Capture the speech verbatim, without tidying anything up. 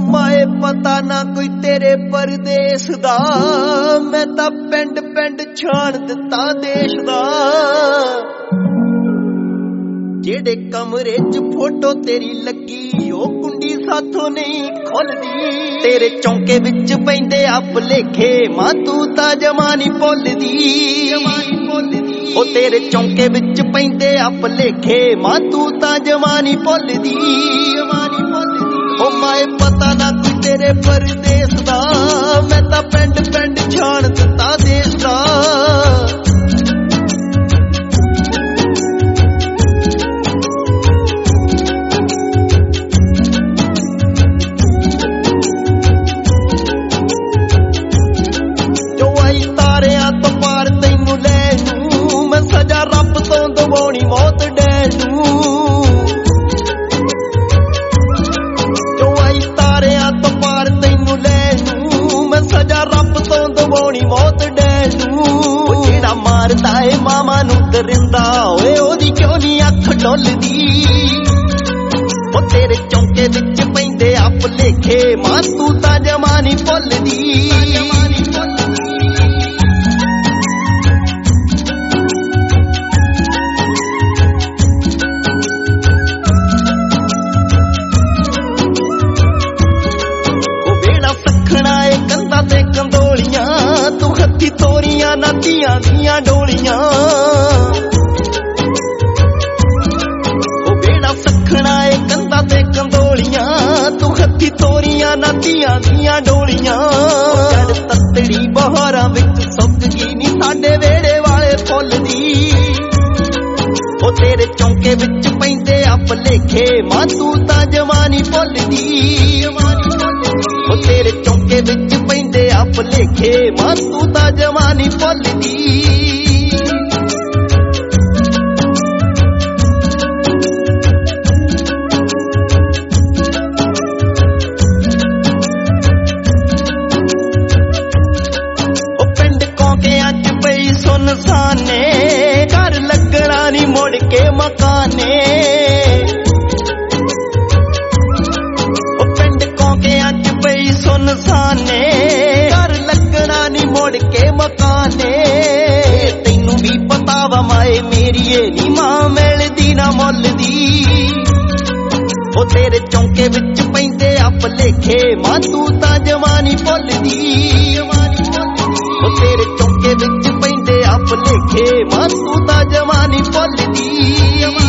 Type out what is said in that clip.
माए पता ना कोई तेरे परदेस दा, मैं तां पिंड पिंड छाण दिता देश दा। जेड़े कमरे च फोटो तेरी लगी ओ कुंडी साथों नहीं खुलदी। तेरे चौंके विच पैंदे आ भुलेखे मां तू तां जमा नहीं भुलदी। ओ तेरे चौंके विच पैंदे आ भुलेखे मां तू तां जमा नहीं भुलदी। ओ माए पता ना कोई तेरे परदेस दा, मैं तां पिंड पिंड छाण दिता देश दा। मौत डैनू जो आई तारियां तो पार तैनू लैनू, मैं सजा रब तो दवाउणी मौत डैनू। जेड़ा मारदा है मामा नू दरिंदा ओए ओदी क्यों नी अख डुलदी। ओ तेरे चौंके विच पैंदे आ भुलेखे मां तू तां जमा नी भुलदी। ते कंदोलियां तू हत्थी तोरियां नदियां दियां डोलियां। ओ बेड़ा सखना ए कंधा ते कंदोलियां तू हत्थी तोरियां नदियां दियां डोलियां। जड़ तत्तड़ी बहारां विच सुक गई नी साडे वेड़े वाले फुੱਲ दी। ओ तेरे चौंके विच पैंदे आ भुलेखे मां तू तां जमा नी भुलदी। ओ तेरे चौंके विच पैंदे आ भुलेखे मां तू तां जमा नी भुलदी। ओ पिंड कौंकियां च पई सुनसाने, घर लगना नी मुड़ के मकाने। सुनसाने घर लगना नी मुड़ के मकाने। तैनू भी पता वा माए मेरीए नी मां मिलदी ना मुलदी। ओ तेरे चौंके विच पैंदे आ भुलेखे मां तू तां जमा नी भुलदी। ओ तेरे चौंके विच पैंदे आ भुलेखे मां तू तां जमा नी भुलदी।